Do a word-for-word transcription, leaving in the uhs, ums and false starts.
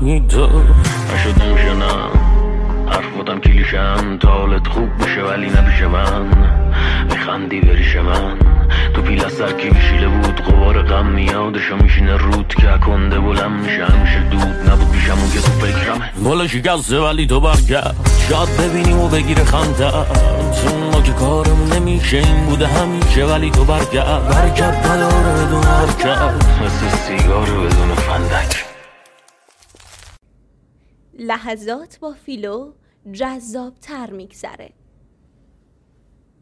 میدو نشد نمیشه نه حرف بودم کلیشم تا حالت خوب بشه ولی نپیشه من میخندی بریش من تو پیل از سر کی بشیله بود غبار غم میادشو میشینه رود که کنده بلم میشه همیشه دود نبود پیشم اون که تو فکرمه بالا شکسته ولی تو برگرد شاید ببینیم و بگیره خنده چون ما که کارمون نمیشه این بوده همیشه ولی تو برگرد برگرد نداره بدون حرکت مثل سیگار بدون فندک. لحظات با فیلو جذاب تر میگذره.